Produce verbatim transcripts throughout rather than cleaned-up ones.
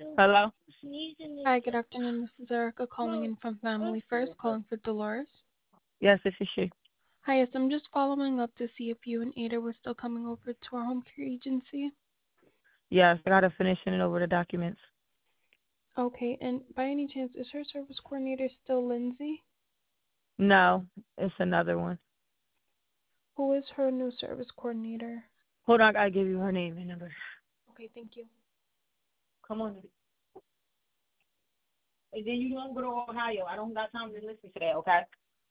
Hello? Hi, good afternoon. This is Erica calling in from Family First, calling for Dolores. Yes, this is she. Hi, yes, I'm just following up to see if you and Ada were still coming over to our home care agency. Yes, I gotta finish sending over the documents. Okay, and by any chance, is her service coordinator still Lindsay? No, it's another one. Who is her new service coordinator? Hold on, I gotta give you her name and number. Okay, thank you. Come on. And then you don't go to Ohio. I don't got time to listen to that, okay?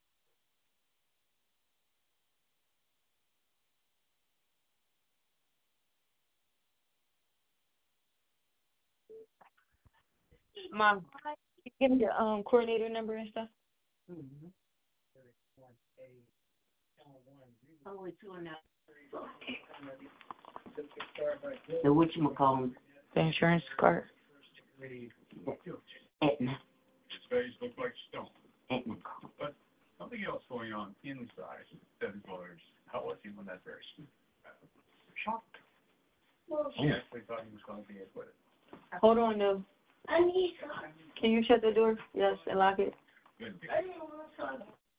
Mom, give me the um coordinator number and stuff. Mm-hmm. Oh, it's on that. The whatchamacallit? The insurance card. Aetna. His face looked like stone. Aetna. But something else going on inside said lawyers. How was he when that very soon? Shocked. He actually thought he was going to be acquitted. Hold on, though. I need some. Can you shut the door? Yes, and lock it. Good. I didn't want some.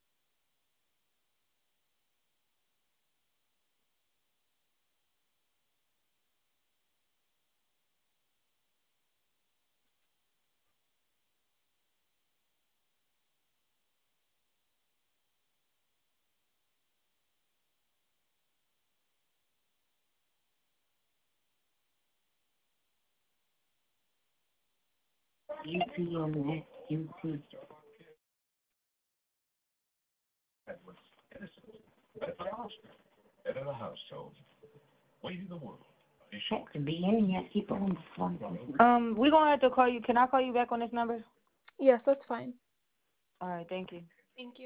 U T on that. U T. That was innocent. But the Oscar, head of the household, waiting the world. He Has shook. to be in here. Keep on the phone. Um, we're gonna have to call you. Can I call you back on this number? Yes, that's fine. All right, thank you. Thank you.